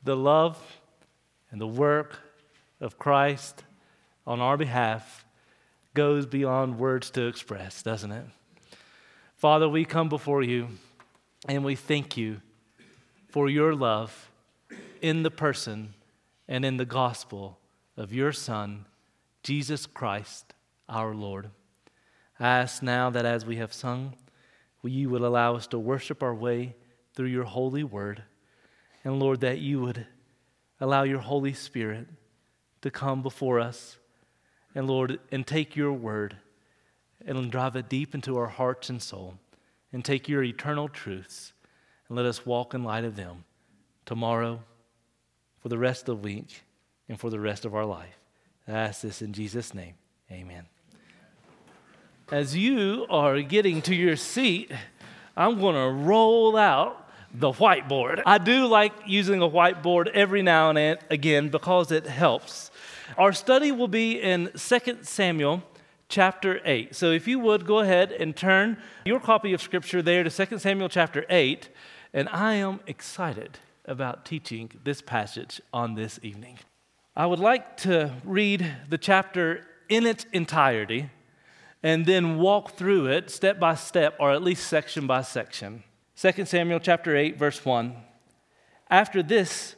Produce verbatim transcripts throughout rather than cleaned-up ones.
the love and the work of Christ on our behalf goes beyond words to express, doesn't it? Father, we come before you and we thank you for your love in the person and in the gospel of your Son, Jesus Christ, our Lord. I ask now that as we have sung, you would allow us to worship our way through your holy word. And Lord, that you would allow your Holy Spirit to come before us. And Lord, and take your word and drive it deep into our hearts and soul. And take your eternal truths and let us walk in light of them tomorrow, for the rest of the week, and for the rest of our life. I ask this in Jesus' name. Amen. As you are getting to your seat, I'm going to roll out the whiteboard. I do like using a whiteboard every now and again because it helps. Our study will be in Second Samuel chapter eight. So if you would, go ahead and turn your copy of Scripture there to Second Samuel chapter eight. And I am excited about teaching this passage on this evening. I would like to read the chapter in its entirety and then walk through it step by step, or at least section by section. Second Samuel chapter eight, verse one. After this,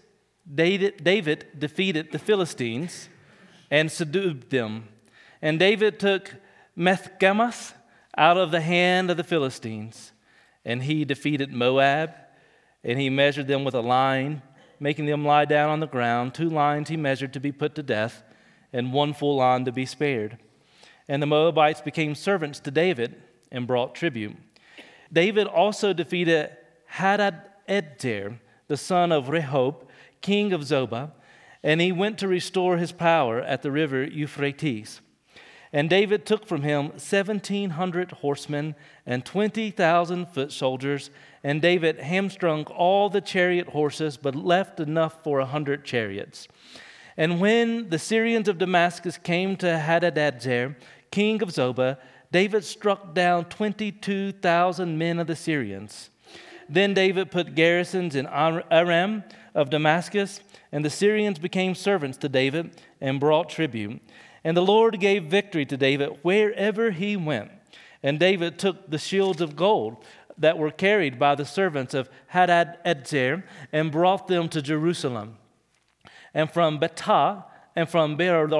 David defeated the Philistines and subdued them. And David took Beth-Gammoth out of the hand of the Philistines. And he defeated Moab, and he measured them with a line, making them lie down on the ground. Two lines he measured to be put to death, and one full line to be spared. And the Moabites became servants to David and brought tribute. David also defeated Hadad-Edzer, the son of Rehob, king of Zobah, and he went to restore his power at the river Euphrates. And David took from him seventeen hundred horsemen and twenty thousand foot soldiers, and David hamstrung all the chariot horses, but left enough for a hundred chariots. And when the Syrians of Damascus came to Hadad-Edzer, king of Zobah, David struck down twenty-two thousand men of the Syrians. Then David put garrisons in Aram of Damascus, and the Syrians became servants to David and brought tribute. And the Lord gave victory to David wherever he went. And David took the shields of gold that were carried by the servants of Hadad-Edzer and brought them to Jerusalem. And from Betah and from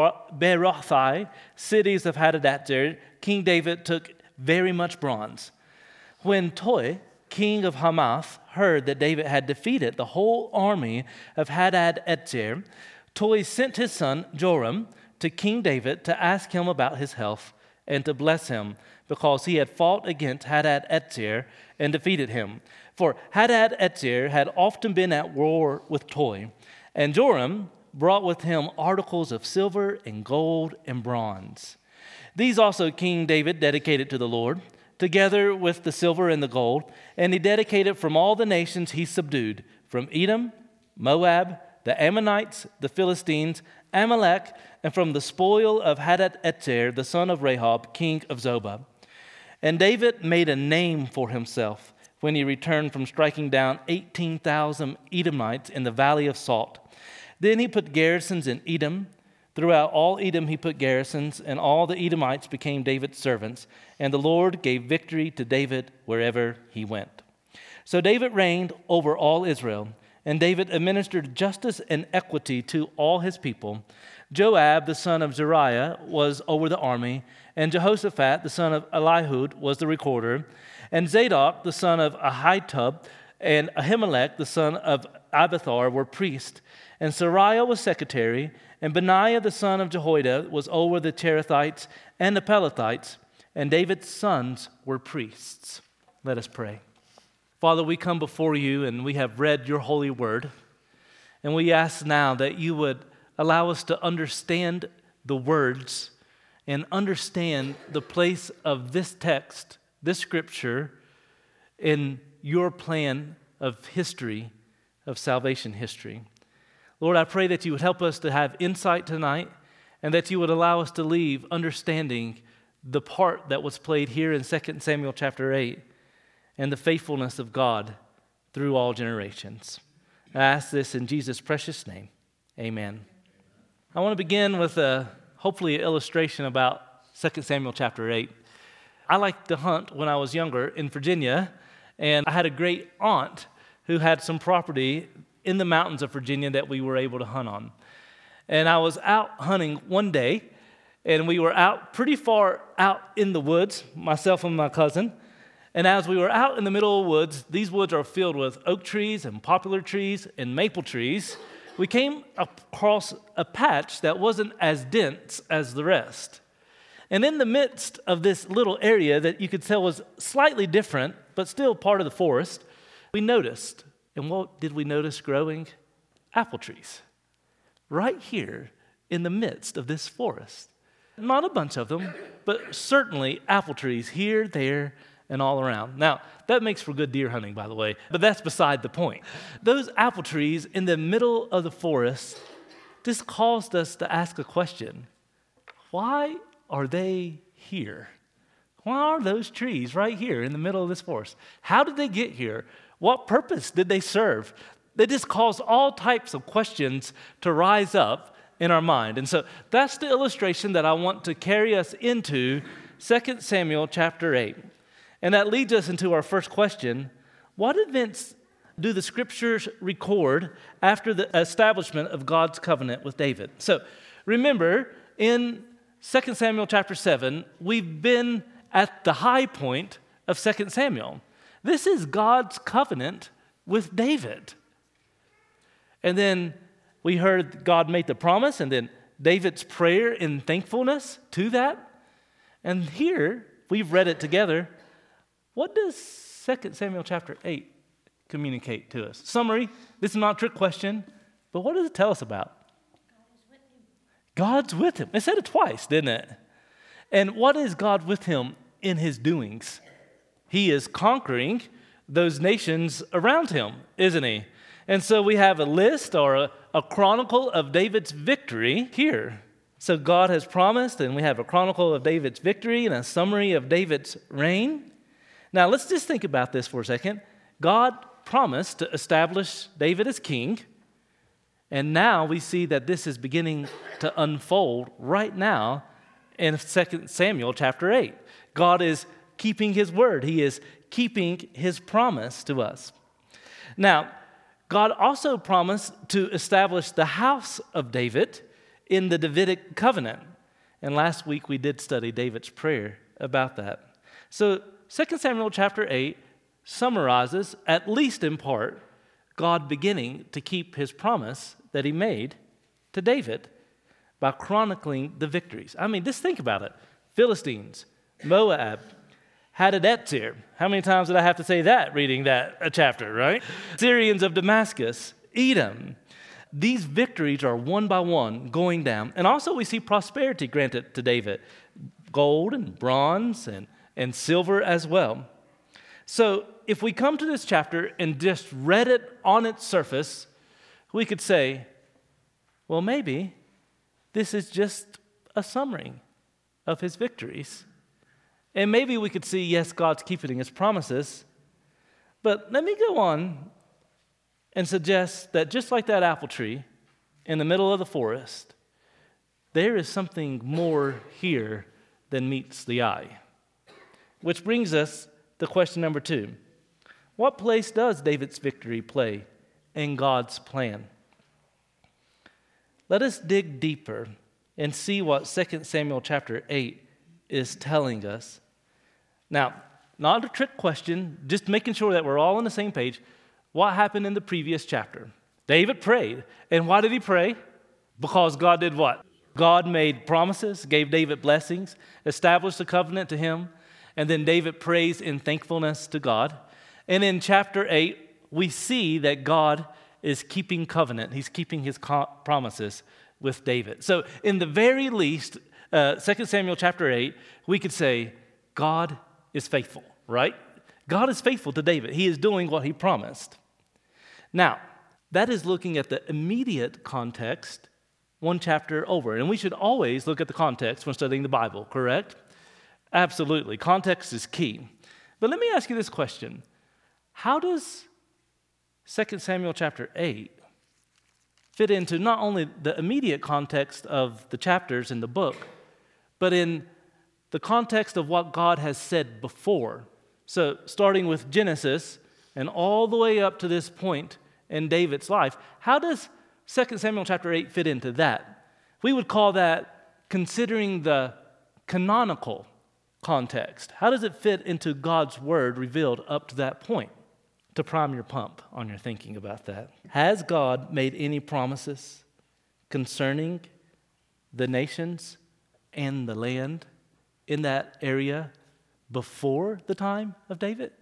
Berothai, cities of Hadad-Edzer, King David took very much bronze. When Toi, king of Hamath, heard that David had defeated the whole army of Hadad-Edzer, Toi sent his son Joram to King David to ask him about his health and to bless him, because he had fought against Hadad-Edzer and defeated him. For Hadad-Edzer had often been at war with Toi, and Joram brought with him articles of silver and gold and bronze. These also King David dedicated to the Lord, together with the silver and the gold, and he dedicated from all the nations he subdued, from Edom, Moab, the Ammonites, the Philistines, Amalek, and from the spoil of Hadad-Edzer, the son of Rehob, king of Zobah. And David made a name for himself when he returned from striking down eighteen thousand Edomites in the valley of Salt. Then he put garrisons in Edom. Throughout all Edom he put garrisons, and all the Edomites became David's servants. And the Lord gave victory to David wherever he went. So David reigned over all Israel, and David administered justice and equity to all his people. Joab, the son of Zeruiah, was over the army, and Jehoshaphat, the son of Elihud, was the recorder, and Zadok, the son of Ahitub, and Ahimelech, the son of Abiathar, were priests, and Sariah was secretary, and Benaiah, the son of Jehoiada, was over the Cherethites and the Pelethites, and David's sons were priests. Let us pray. Father, we come before you, and we have read your holy word, and we ask now that you would allow us to understand the words and understand the place of this text, this scripture, in your plan of history, of salvation history. Lord, I pray that you would help us to have insight tonight, and that you would allow us to leave understanding the part that was played here in Second Samuel chapter eight and the faithfulness of God through all generations. I ask this in Jesus' precious name. Amen. I want to begin with a hopefully an illustration about Second Samuel chapter eight. I liked to hunt when I was younger in Virginia, and I had a great aunt who had some property in the mountains of Virginia that we were able to hunt on. And I was out hunting one day, and we were out pretty far out in the woods, myself and my cousin. And as we were out in the middle of the woods, these woods are filled with oak trees and poplar trees and maple trees. We came across a patch that wasn't as dense as the rest. And in the midst of this little area that you could tell was slightly different, but still part of the forest, we noticed, and what did we notice growing? Apple trees. Right here in the midst of this forest. Not a bunch of them, but certainly apple trees here, there, and all around. Now, that makes for good deer hunting, by the way, but that's beside the point. Those apple trees in the middle of the forest just caused us to ask a question. Why are they here? Why are those trees right here in the middle of this forest? How did they get here? What purpose did they serve? They just caused all types of questions to rise up in our mind. And so that's the illustration that I want to carry us into Second Samuel chapter eight. And that leads us into our first question. What events do the scriptures record after the establishment of God's covenant with David? So remember, in Second Samuel chapter seven, we've been at the high point of Second Samuel. This is God's covenant with David. And then we heard God make the promise, and then David's prayer in thankfulness to that. And here, we've read it together. What does Second Samuel chapter eight communicate to us? Summary, this is not a trick question, but what does it tell us about? God is with him. God's with him. It said it twice, didn't it? And what is God with him in his doings? He is conquering those nations around him, isn't he? And so we have a list or a, a chronicle of David's victory here. So God has promised, and we have a chronicle of David's victory and a summary of David's reign. Now, let's just think about this for a second. God promised to establish David as king, and now we see that this is beginning to unfold right now in Second Samuel chapter eight. God is keeping his word. He is keeping his promise to us. Now, God also promised to establish the house of David in the Davidic covenant. And last week we did study David's prayer about that. So Second Samuel chapter eight summarizes, at least in part, God beginning to keep his promise that he made to David by chronicling the victories. I mean, just think about it. Philistines, Moab, Hadadezer. How many times did I have to say that reading that a chapter, right? Syrians of Damascus, Edom. These victories are one by one going down. And also we see prosperity granted to David. Gold and bronze and and silver as well. So if we come to this chapter and just read it on its surface, we could say, well, maybe this is just a summary of his victories. And maybe we could see, yes, God's keeping his promises. But let me go on and suggest that just like that apple tree in the middle of the forest, there is something more here than meets the eye. Which brings us to question number two. What place does David's victory play in God's plan? Let us dig deeper and see what Second Samuel chapter eight is telling us. Now, not a trick question, just making sure that we're all on the same page. What happened in the previous chapter? David prayed. And why did he pray? Because God did what? God made promises, gave David blessings, established a covenant to him, and then David prays in thankfulness to God. And in chapter eight, we see that God is keeping covenant. He's keeping his co- promises with David. So in the very least, uh, Second Samuel chapter eight, we could say God is faithful, right? God is faithful to David. He is doing what he promised. Now, that is looking at the immediate context one chapter over. And we should always look at the context when studying the Bible, correct? Absolutely. Context is key. But let me ask you this question. How does Second Samuel chapter eight fit into not only the immediate context of the chapters in the book, but in the context of what God has said before. So starting with Genesis and all the way up to this point in David's life, how does Second Samuel chapter eight fit into that? We would call that considering the canonical context. How does it fit into God's word revealed up to that point? To prime your pump on your thinking about that. Has God made any promises concerning the nations and the land in that area before the time of David?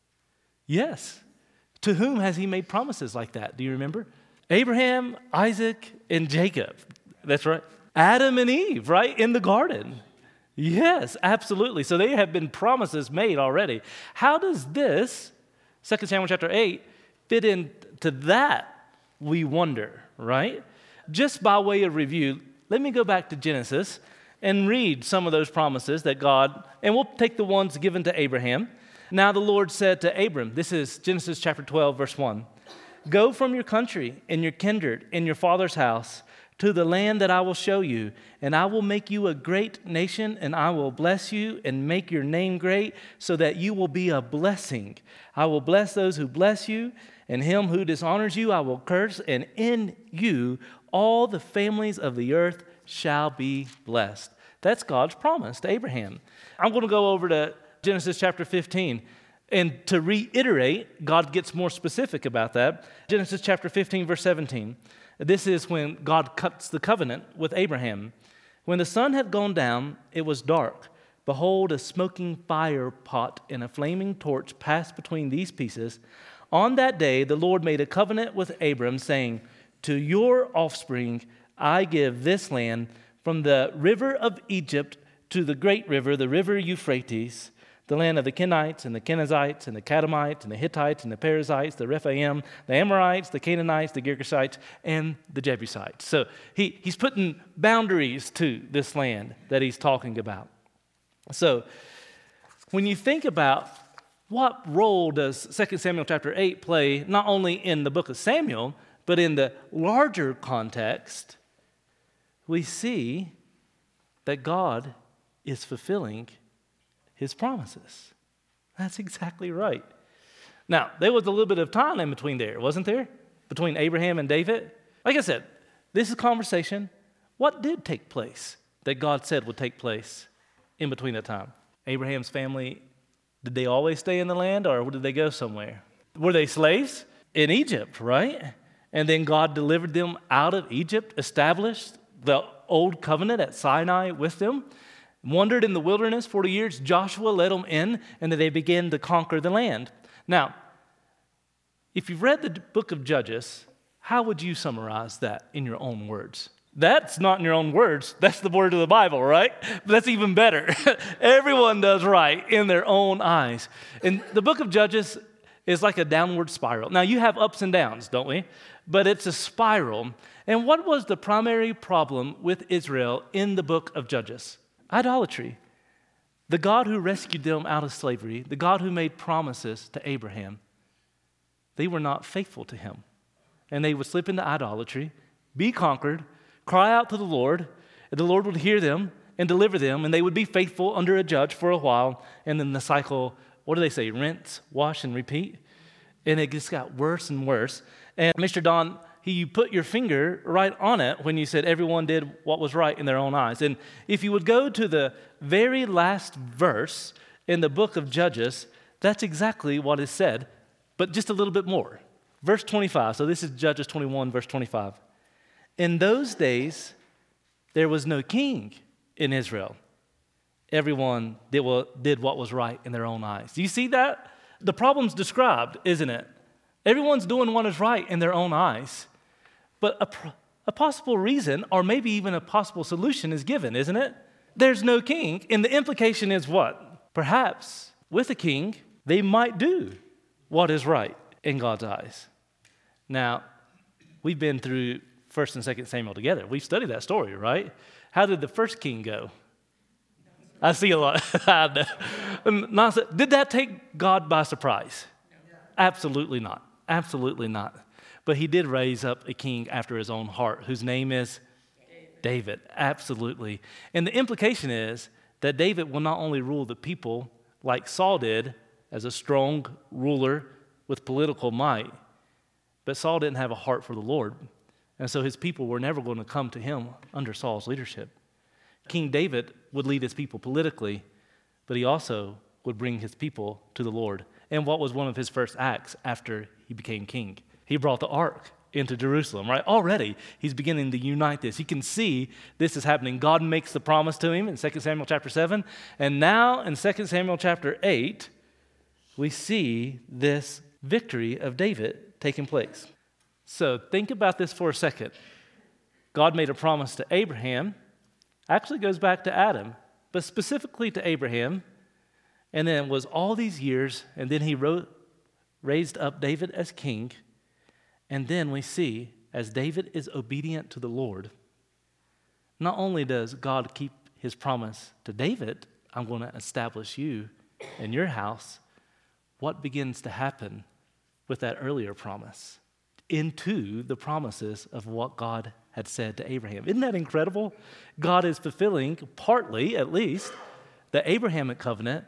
Yes. To whom has he made promises like that? Do you remember? Abraham, Isaac, and Jacob. That's right. Adam and Eve, right? In the garden. Yes, absolutely. So there have been promises made already. How does this Second Samuel chapter eight fit into that, we wonder, right? Just by way of review, let me go back to Genesis and read some of those promises that God, and we'll take the ones given to Abraham. Now the Lord said to Abram, this is Genesis chapter twelve, verse one, "Go from your country and your kindred and your father's house to the land that I will show you, and I will make you a great nation, and I will bless you and make your name great, so that you will be a blessing. I will bless those who bless you, and him who dishonors you I will curse, and in you all the families of the earth shall be blessed." That's God's promise to Abraham. I'm going to go over to Genesis chapter fifteen. And to reiterate, God gets more specific about that. Genesis chapter fifteen, verse seventeen. This is when God cuts the covenant with Abraham. "When the sun had gone down, it was dark. Behold, a smoking fire pot and a flaming torch passed between these pieces. On that day, the Lord made a covenant with Abram, saying, 'To your offspring I give this land, from the river of Egypt to the great river, the river Euphrates, the land of the Kenites and the Kenizzites and the Kadmonites and the Hittites and the Perizzites, the Rephaim, the Amorites, the Canaanites, the Girgashites, and the Jebusites.'" So he, he's putting boundaries to this land that he's talking about. So when you think about what role does Second Samuel chapter eight play, not only in the book of Samuel, but in the larger context, we see that God is fulfilling his promises. That's exactly right. Now, there was a little bit of time in between there, wasn't there? Between Abraham and David. Like I said, this is conversation. What did take place that God said would take place in between that time? Abraham's family, did they always stay in the land, or did they go somewhere? Were they slaves? In Egypt, right? And then God delivered them out of Egypt, established the old covenant at Sinai with them, wandered in the wilderness forty years. Joshua led them in, and then they began to conquer the land. Now, if you've read the book of Judges, how would you summarize that in your own words? That's not in your own words. That's the word of the Bible, right? But that's even better. Everyone does right in their own eyes. And the book of Judges is like a downward spiral. Now, you have ups and downs, don't we? But it's a spiral. And what was the primary problem with Israel in the book of Judges? Idolatry. The God who rescued them out of slavery, the God who made promises to Abraham, they were not faithful to him. And they would slip into idolatry, be conquered, cry out to the Lord, and the Lord would hear them and deliver them, and they would be faithful under a judge for a while, and then the cycle, what do they say, rinse, wash, and repeat? And it just got worse and worse. And Mister Don, he, you put your finger right on it when you said everyone did what was right in their own eyes. And if you would go to the very last verse in the book of Judges, that's exactly what is said, but just a little bit more. Verse twenty-five, so this is Judges twenty-one, verse twenty-five. "In those days, there was no king in Israel. Everyone did what, did what was right in their own eyes." Do you see that? The problem's described, isn't it? Everyone's doing what is right in their own eyes. But a, a possible reason, or maybe even a possible solution, is given, isn't it? There's no king, and the implication is what? Perhaps with a king, they might do what is right in God's eyes. Now, we've been through First and Second Samuel together. We've studied that story, right? How did the first king go? I see a lot. Did that take God by surprise? Absolutely not. Absolutely not. But he did raise up a king after his own heart, whose name is David. David. Absolutely. And the implication is that David will not only rule the people like Saul did as a strong ruler with political might, but Saul didn't have a heart for the Lord. And so his people were never going to come to him under Saul's leadership. King David would lead his people politically, but he also would bring his people to the Lord. And what was one of his first acts after he became king? He brought the ark into Jerusalem, right? Already, he's beginning to unite this. He can see this is happening. God makes the promise to him in Second Samuel chapter seven. And now in Second Samuel chapter eight, we see this victory of David taking place. So think about this for a second. God made a promise to Abraham. Actually goes back to Adam, but specifically to Abraham. And then it was all these years, and then he wrote, raised up David as king. And then we see, as David is obedient to the Lord, not only does God keep his promise to David, I'm going to establish you in your house, what begins to happen with that earlier promise into the promises of what God had said to Abraham. Isn't that incredible? God is fulfilling, partly at least, the Abrahamic covenant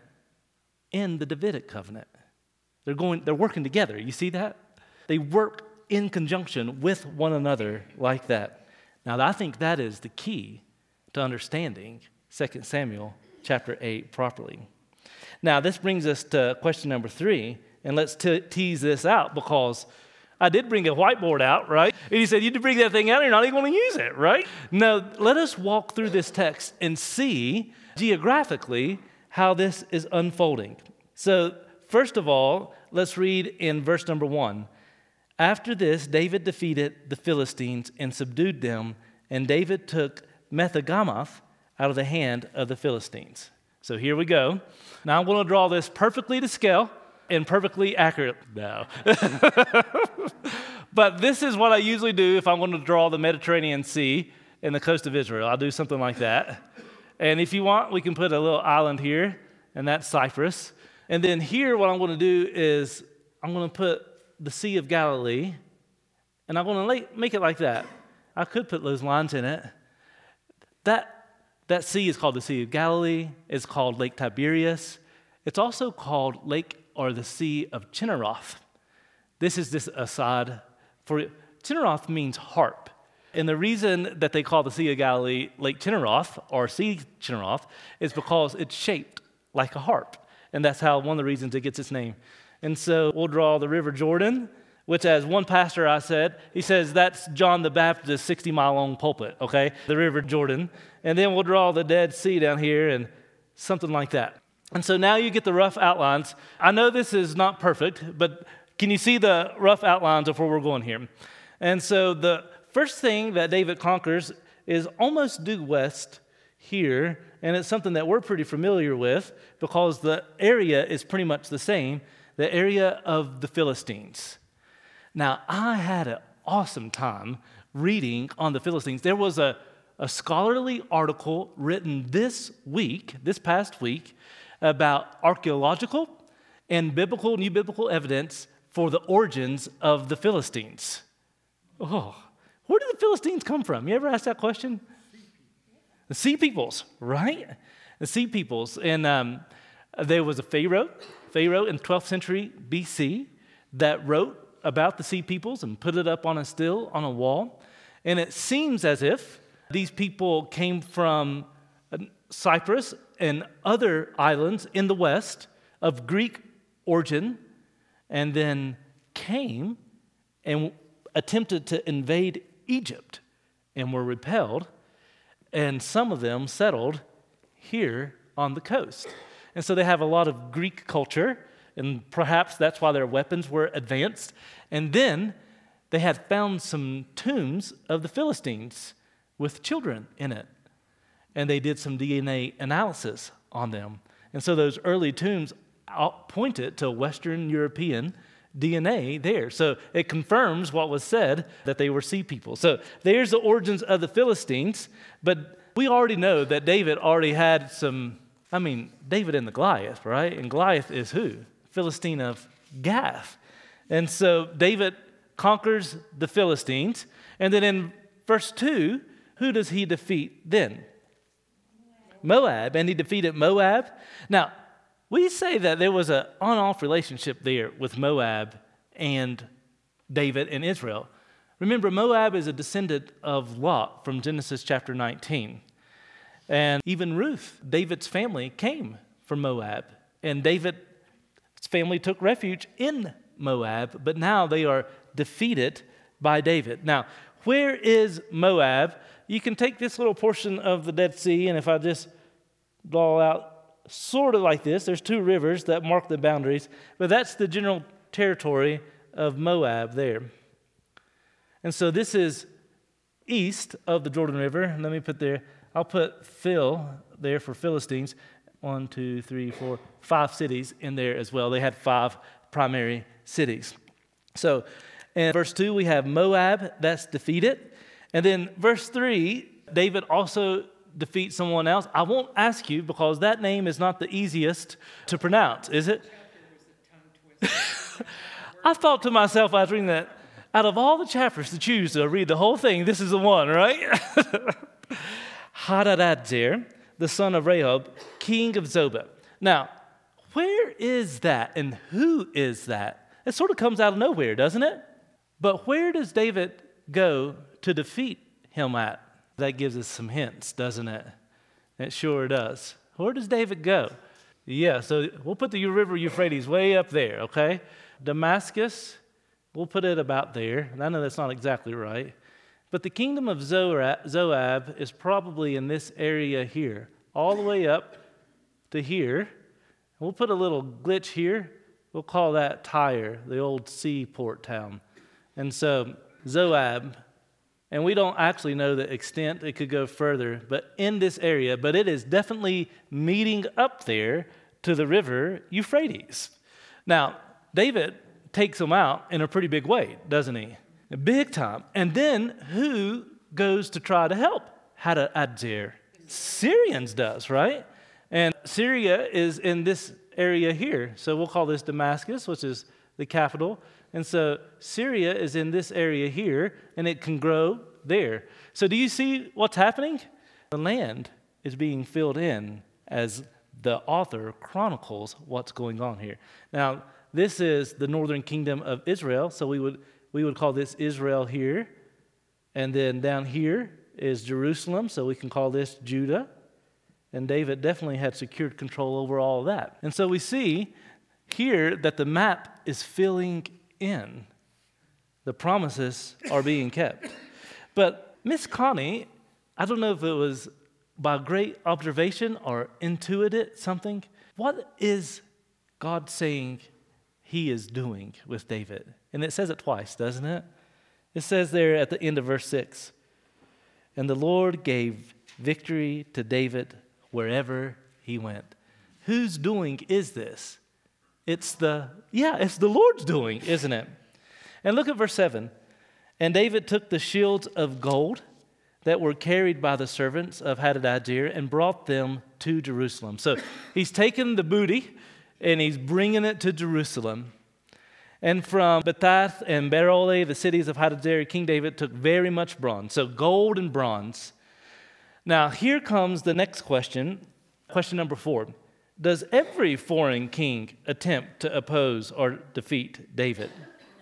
in the Davidic covenant. They're going, they're working together. You see that? They work in conjunction with one another like that. Now, I think that is the key to understanding Second Samuel chapter eight properly. Now, this brings us to question number three, and let's te- tease this out because I did bring a whiteboard out, right? And he said, you did bring that thing out, you're not even going to use it, right? No, let us walk through this text and see geographically how this is unfolding. So, first of all, let's read in verse number one. After this, David defeated the Philistines and subdued them, and David took Methagamoth out of the hand of the Philistines. So here we go. Now I'm going to draw this perfectly to scale and perfectly accurate. No. But this is what I usually do if I'm going to draw the Mediterranean Sea and the coast of Israel. I'll do something like that. And if you want, we can put a little island here, and that's Cyprus. And then here, what I'm going to do is I'm going to put the Sea of Galilee, and I'm going to make it like that. I could put those lines in it. That That sea is called the Sea of Galilee. It's called Lake Tiberias. It's also called Lake or the Sea of Chinneroth. This is this aside. For Chinneroth means harp. And the reason that they call the Sea of Galilee Lake Chinneroth or Sea Chinneroth is because it's shaped like a harp. And that's how one of the reasons it gets its name. And so we'll draw the River Jordan, which as one pastor I said, he says that's John the Baptist's sixty-mile-long pulpit, okay? The River Jordan. And then we'll draw the Dead Sea down here and something like that. And so now you get the rough outlines. I know this is not perfect, but can you see the rough outlines of where we're going here? And so the first thing that David conquers is almost due west here, and it's something that we're pretty familiar with because the area is pretty much the same, the area of the Philistines. Now, I had an awesome time reading on the Philistines. There was a, a scholarly article written this week, this past week, about archaeological and biblical, new biblical evidence for the origins of the Philistines. Oh, where did the Philistines come from? You ever ask that question? The Sea Peoples, right? The Sea Peoples. And um, there was a Pharaoh, Pharaoh in twelfth century B C that wrote about the Sea Peoples and put it up on a still on a wall. And it seems as if these people came from Cyprus and other islands in the west of Greek origin and then came and attempted to invade Egypt and were repelled, and some of them settled here on the coast. And so they have a lot of Greek culture, and perhaps that's why their weapons were advanced. And then they had found some tombs of the Philistines with children in it. And they did some D N A analysis on them. And so those early tombs pointed to Western European D N A there. So it confirms what was said, that they were sea people. So there's the origins of the Philistines. But we already know that David already had some, I mean, David and the Goliath, right? And Goliath is who? Philistine of Gath. And so David conquers the Philistines. And then in verse two, who does he defeat then? Moab. And he defeated Moab. Now, we say that there was an on-off relationship there with Moab and David and Israel. Remember, Moab is a descendant of Lot from Genesis chapter nineteen. And even Ruth, David's family, came from Moab. And David's family took refuge in Moab, but now they are defeated by David. Now, where is Moab? You can take this little portion of the Dead Sea, and if I just draw out sort of like this, there's two rivers that mark the boundaries, but that's the general territory of Moab there. And so this is east of the Jordan River. Let me put there, I'll put Phil there for Philistines. One, two, three, four, five cities in there as well. They had five primary cities. So in verse two, we have Moab, that's defeated. And then verse three, David also defeats someone else. I won't ask you because that name is not the easiest to pronounce, is it? I thought to myself, I was reading that, out of all the chapters to choose to read the whole thing, this is the one, right? Hadadadzer, the son of Rehob, king of Zobah. Now, where is that and who is that? It sort of comes out of nowhere, doesn't it? But where does David go to defeat him at? That gives us some hints, doesn't it? It sure does. Where does David go? Yeah, so we'll put the river Euphrates way up there, okay? Damascus, we'll put it about there. And I know that's not exactly right. But the kingdom of Zoab is probably in this area here, all the way up to here. We'll put a little glitch here. We'll call that Tyre, the old seaport town. And so Zoab, and we don't actually know the extent. It could go further, but in this area, but it is definitely meeting up there to the river Euphrates. Now, David takes them out in a pretty big way, doesn't he? Big time. And then who goes to try to help Hadadzer? Syrians does, right? And Syria is in this area here. So we'll call this Damascus, which is the capital. And so Syria is in this area here, and it can grow there. So do you see what's happening? The land is being filled in as the author chronicles what's going on here. Now, this is the northern kingdom of Israel, so we would we would call this Israel here. And then down here is Jerusalem, so we can call this Judah. And David definitely had secured control over all of that. And so we see here that the map is filling in. The promises are being kept. But Miss Connie, I don't know if it was by great observation or intuited something. What is God saying he is doing with David? And it says it twice, doesn't it? It says there at the end of verse six, and the Lord gave victory to David wherever he went. Whose doing is this? It's the, yeah, it's the Lord's doing, isn't it? And look at verse seven. And David took the shields of gold that were carried by the servants of Hadadadzer and brought them to Jerusalem. So he's taken the booty and he's bringing it to Jerusalem. And from Bethath and Berole, the cities of Hadadzer, King David took very much bronze. So gold and bronze. Now here comes the next question, question number four. Does every foreign king attempt to oppose or defeat David?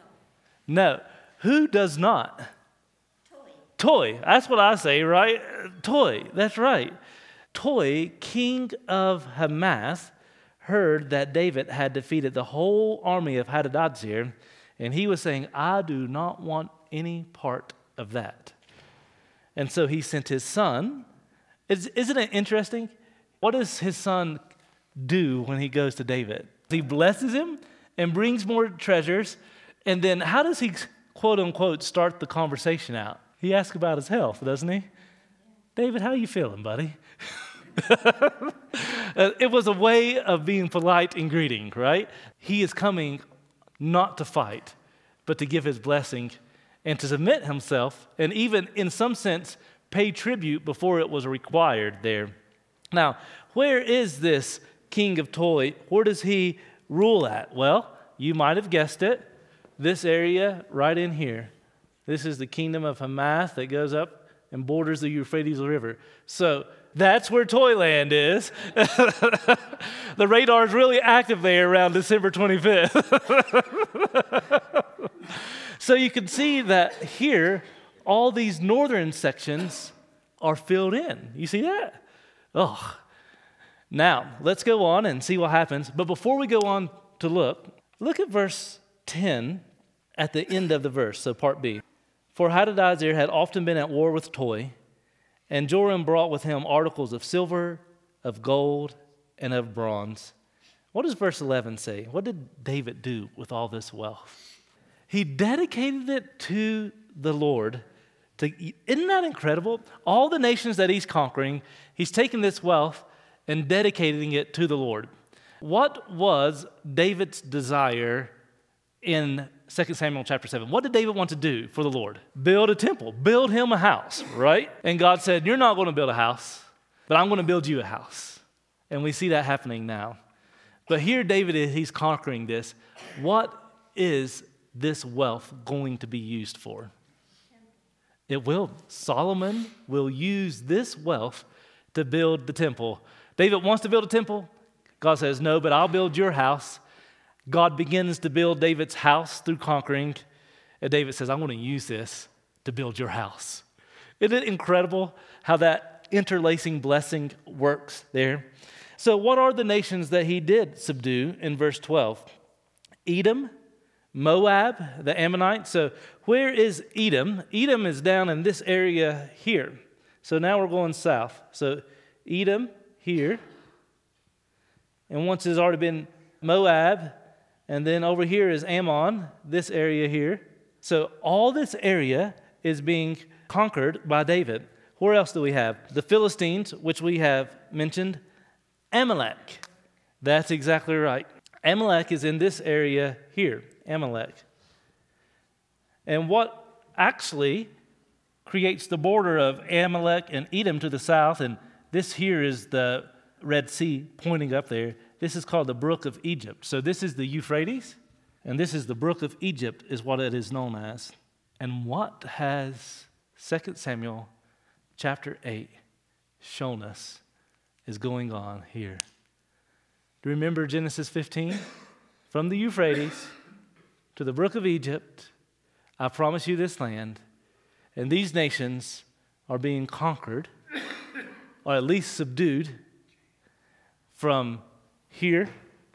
No. No. Who does not? Toi. Toi. That's what I say, right? Toi. That's right. Toi, king of Hamath, heard that David had defeated the whole army of Hadadadzer, and he was saying, I do not want any part of that. And so he sent his son. Isn't it interesting? What does his son do when he goes to David? He blesses him and brings more treasures, and then how does he, quote unquote, start the conversation out? He asks about his health, doesn't he? David, how you feeling, buddy? It was a way of being polite in greeting, right? He is coming not to fight, but to give his blessing and to submit himself, and even in some sense pay tribute before it was required there. Now, where is this king of Toi? Where does he rule at? Well, you might have guessed it. this area right in here, this is the kingdom of Hamath that goes up and borders the Euphrates River. So that's where Toyland is. The radar is really active there around December twenty-fifth. So you can see that here, all these northern sections are filled in. You see that? Oh. Now, let's go on and see what happens. But before we go on to look, look at verse ten at the end of the verse, so part B. For Hadadezer had often been at war with Toi, and Joram brought with him articles of silver, of gold, and of bronze. What does verse eleven say? What did David do with all this wealth? He dedicated it to the Lord. To, isn't that incredible? All the nations that he's conquering, he's taking this wealth and dedicating it to the Lord. What was David's desire in Second Samuel chapter seven? What did David want to do for the Lord? Build a temple, build him a house, right? And God said, you're not going to build a house, but I'm going to build you a house. And we see that happening now. But here David is, he's conquering this. What is this wealth going to be used for? It will. Solomon will use this wealth to build the temple. David wants to build a temple. God says, no, but I'll build your house. God begins to build David's house through conquering. And David says, I'm going to use this to build your house. Isn't it incredible how that interlacing blessing works there? So what are the nations that he did subdue in verse twelve? Edom, Moab, the Ammonites. So where is Edom? Edom is down in this area here. So now we're going south. So Edom here. And once there's already been Moab, and then over here is Ammon, this area here. So all this area is being conquered by David. Where else do we have? The Philistines, which we have mentioned. Amalek. That's exactly right. Amalek is in this area here. Amalek. And what actually creates the border of Amalek and Edom to the south, and this here is the Red Sea pointing up there. This is called the Brook of Egypt. So this is the Euphrates, and this is the Brook of Egypt is what it is known as. And what has Second Samuel chapter eight shown us is going on here? Do you remember Genesis fifteen? From the Euphrates to the Brook of Egypt, I promise you this land, and these nations are being conquered, or at least subdued, from here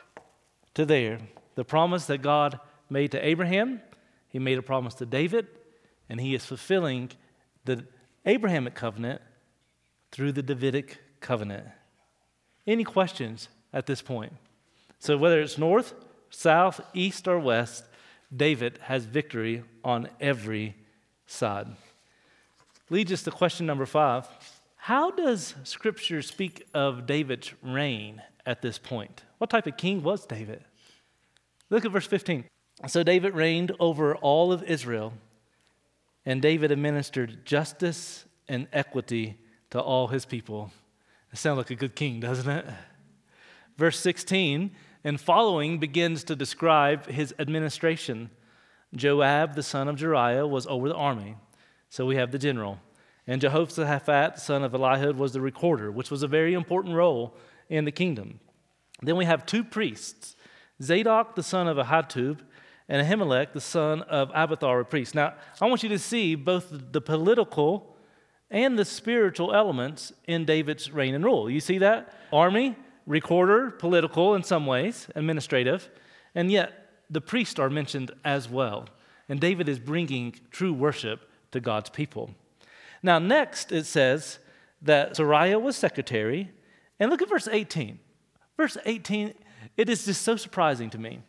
to there. The promise that God made to Abraham, he made a promise to David, and he is fulfilling the Abrahamic covenant through the Davidic covenant. Any questions at this point? So whether it's north, south, east, or west, David has victory on every side. Leads us to question number five. How does Scripture speak of David's reign at this point? What type of king was David? Look at verse fifteen. So David reigned over all of Israel, and David administered justice and equity to all his people. It sounds like a good king, doesn't it? Verse sixteen and following begins to describe his administration. Joab, the son of Jeriah, was over the army. So we have the general. And Jehoshaphat, son of Elihud, was the recorder, which was a very important role in the kingdom. Then we have two priests, Zadok, the son of Ahitub, and Ahimelech, the son of Abiathar, a priest. Now, I want you to see both the political and the spiritual elements in David's reign and rule. You see that? Army, recorder, political in some ways, administrative, and yet the priests are mentioned as well. And David is bringing true worship to God's people. Now, next it says that Sariah was secretary. And look at verse eighteen. Verse eighteen, it is just so surprising to me.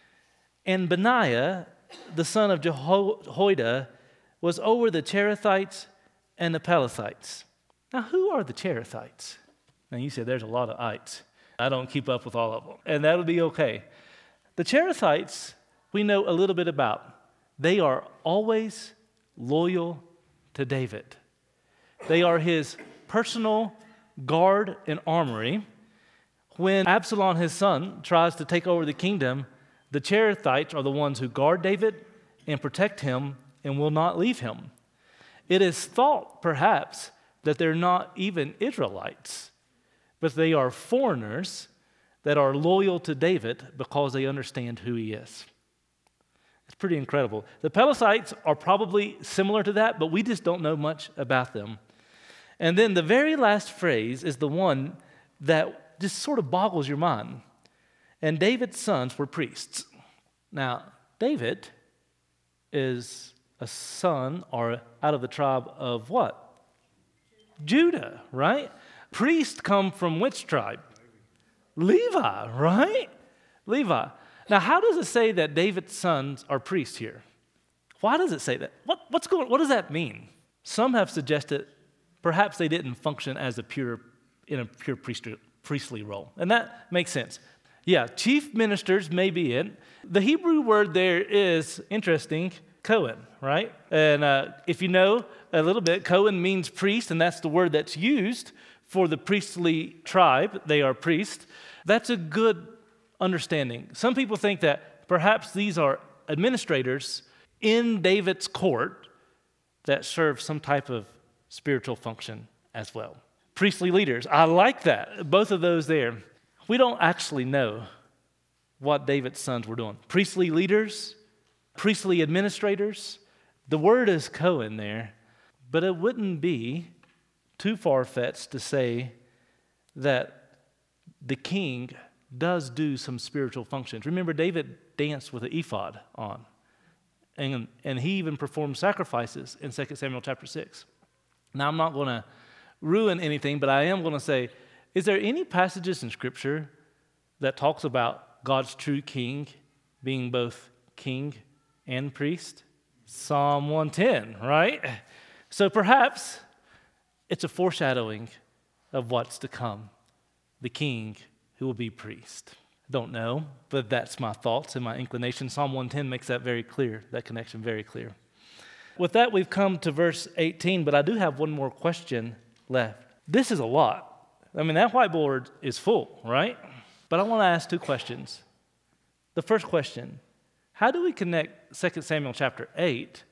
And Benaiah, the son of Jehoiada, was over the Cherethites and the Pelethites. Now, who are the Cherethites? Now, you said there's a lot of ites. I don't keep up with all of them, and that'll be okay. The Cherethites, we know a little bit about. They are always loyal to David. They are his personal guard and armory. When Absalom, his son, tries to take over the kingdom, The Cherethites are the ones who guard David and protect him and will not leave him. It is thought, perhaps, that they're not even Israelites, but they are foreigners that are loyal to David because they understand who he is. It's pretty incredible. The Pelethites are probably similar to that, but we just don't know much about them. And then the very last phrase is the one that just sort of boggles your mind. And David's sons were priests. Now, David is a son or out of the tribe of what? Judah, right? Priests come from which tribe? Levi, right? Levi. Now, how does it say that David's sons are priests here? Why does it say that? What, what's going? What does that mean? Some have suggested perhaps they didn't function as a pure in a pure priestly, priestly role, and that makes sense. Yeah, chief ministers may be it. The Hebrew word there is interesting, Cohen, right? And uh, if you know a little bit, Cohen means priest, and that's the word that's used for the priestly tribe. They are priests. That's a good understanding. Some people think that perhaps these are administrators in David's court that serve some type of spiritual function as well. Priestly leaders, I like that. Both of those there. We don't actually know what David's sons were doing. Priestly leaders, priestly administrators. The word is Cohen there, but it wouldn't be too far-fetched to say that the king does do some spiritual functions. Remember, David danced with an ephod on, and, and he even performed sacrifices in Second Samuel chapter six. Now, I'm not going to ruin anything, but I am going to say, is there any passages in Scripture that talks about God's true king being both king and priest? Psalm one ten, right? So perhaps it's a foreshadowing of what's to come, the king who will be priest. Don't know, but that's my thoughts and my inclination. Psalm one ten makes that very clear, that connection very clear. With that, we've come to verse eighteen, but I do have one more question left. This is a lot. I mean, that whiteboard is full, right? But I want to ask two questions. The first question, how do we connect Second Samuel chapter eight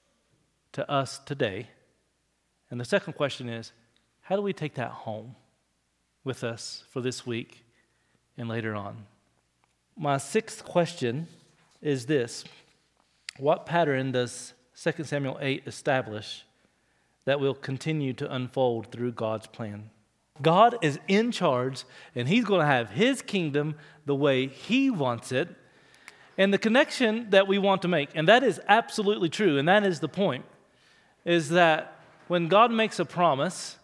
to us today? And the second question is, how do we take that home with us for this week and later on? My sixth question is this. What pattern does Second Samuel eight establish that will continue to unfold through God's plan? God is in charge, and he's going to have his kingdom the way he wants it. And the connection that we want to make, and that is absolutely true, and that is the point, is that when God makes a promise,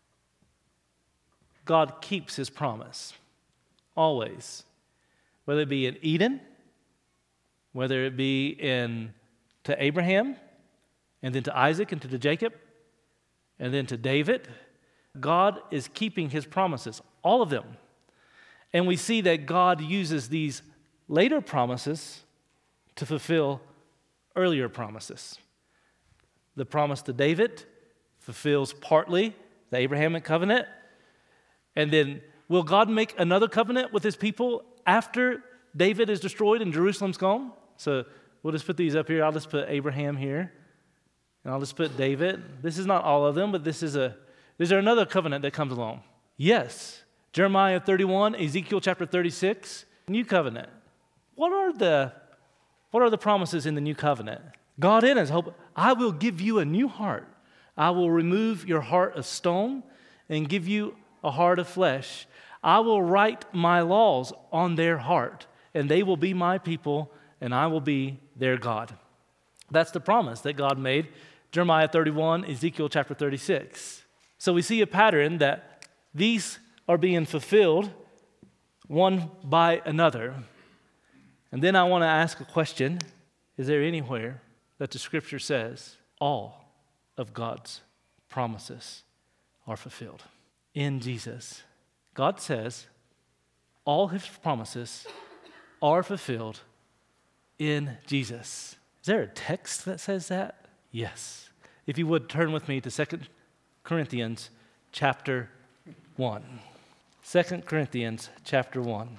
God keeps his promise, always. Whether it be in Eden, whether it be in to Abraham, and then to Isaac, and to Jacob, and then to David, God is keeping his promises, all of them. And we see that God uses these later promises to fulfill earlier promises. The promise to David fulfills partly the Abrahamic covenant. And then will God make another covenant with his people after David is destroyed and Jerusalem's gone? So we'll just put these up here. I'll just put Abraham here. And I'll just put David. This is not all of them, but this is a, is there another covenant that comes along? Yes. Jeremiah thirty-one, Ezekiel chapter thirty-six, new covenant. What are the, what are the promises in the new covenant? God in his hope, I will give you a new heart. I will remove your heart of stone and give you a heart of flesh. I will write my laws on their heart, and they will be my people, and I will be their God. That's the promise that God made. Jeremiah thirty-one, Ezekiel chapter thirty-six. So we see a pattern that these are being fulfilled one by another. And then I want to ask a question. Is there anywhere that the Scripture says all of God's promises are fulfilled? In Jesus. God says all his promises are fulfilled in Jesus. Is there a text that says that? Yes. If you would, turn with me to Second Corinthians chapter one. Second Corinthians chapter one.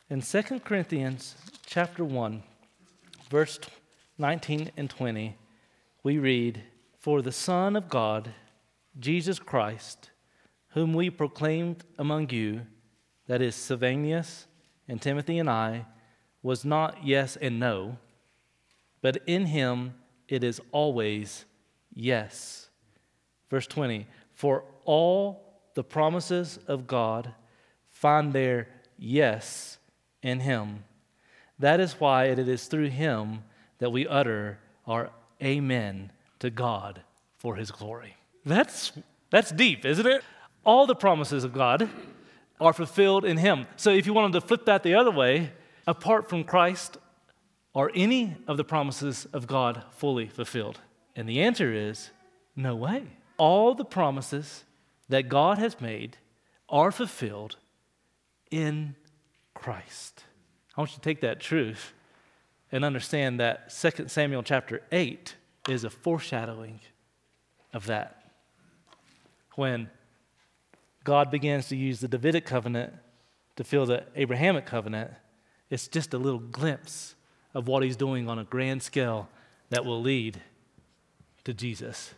In Second Corinthians chapter one, verse nineteen and twenty, we read, "For the Son of God, Jesus Christ, whom we proclaimed among you, that is Silvanus and Timothy and I, was not yes and no, but in him it is always yes." Verse twenty, "For all the promises of God find their yes in him. That is why it is through him that we utter our amen to God for his glory." That's, that's deep, isn't it? All the promises of God are fulfilled in him. So if you wanted to flip that the other way, apart from Christ, are any of the promises of God fully fulfilled? And the answer is no way. All the promises that God has made are fulfilled in Christ. I want you to take that truth and understand that Second Samuel chapter eight is a foreshadowing of that. When God begins to use the Davidic covenant to fill the Abrahamic covenant, it's just a little glimpse of what he's doing on a grand scale that will lead to Jesus,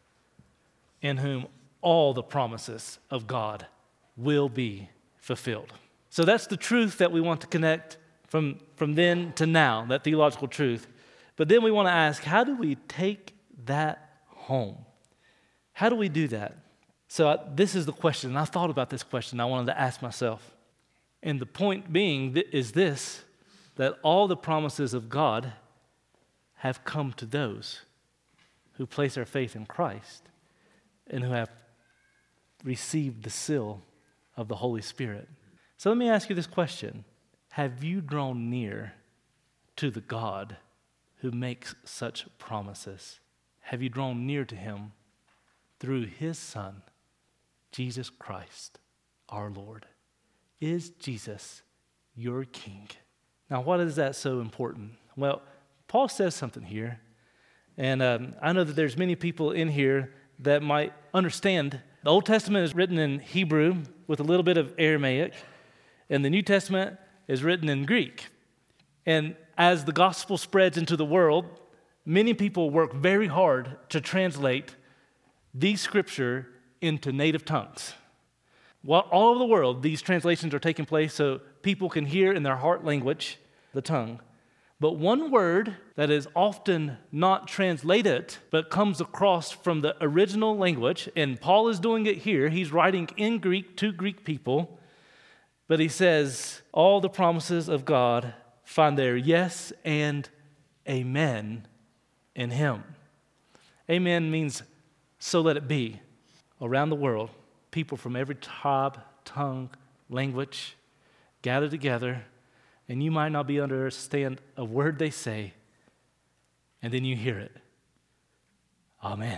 in whom all the promises of God will be fulfilled. So that's the truth that we want to connect from, from then to now, that theological truth. But then we want to ask, how do we take that home? How do we do that? So I, this is the question, and I thought about this question I wanted to ask myself. And the point being th- is this, that all the promises of God have come to those who place their faith in Christ and who have received the seal of the Holy Spirit. So let me ask you this question. Have you drawn near to the God who makes such promises? Have you drawn near to him through his Son, Jesus Christ, our Lord? Is Jesus your King? Now, why is that so important? Well, Paul says something here, and um, I know that there's many people in here that might understand. The Old Testament is written in Hebrew with a little bit of Aramaic, and the New Testament is written in Greek. And as the gospel spreads into the world, many people work very hard to translate these scripture into native tongues. While all over the world, these translations are taking place so people can hear in their heart language, the tongue. But one word that is often not translated, but comes across from the original language, and Paul is doing it here. He's writing in Greek to Greek people, but he says, all the promises of God find their yes and amen in him. Amen means so let it be. Around the world, people from every tribe, tongue, language gather together, and you might not be understand a word they say, and then you hear it. Amen.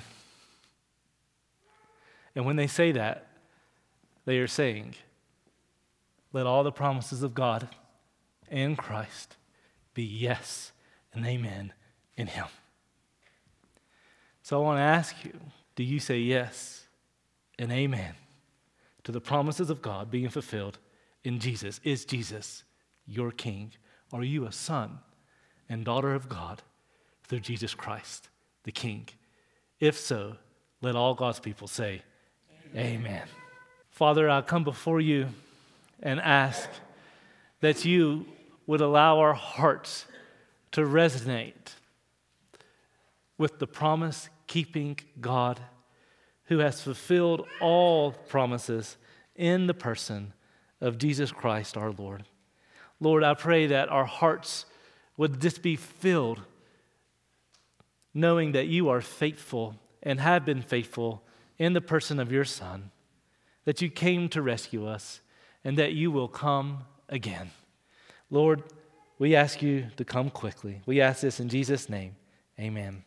And when they say that, they are saying, let all the promises of God in Christ be yes and amen in him. So I want to ask you, do you say yes and amen to the promises of God being fulfilled in Jesus? Is Jesus your King? Are you a son and daughter of God through Jesus Christ, the King? If so, let all God's people say, Amen. Amen. Father, I come before you and ask that you would allow our hearts to resonate with the promise-keeping God who has fulfilled all promises in the person of Jesus Christ our Lord. Lord, I pray that our hearts would just be filled knowing that you are faithful and have been faithful in the person of your Son, that you came to rescue us, and that you will come again. Lord, we ask you to come quickly. We ask this in Jesus' name. Amen.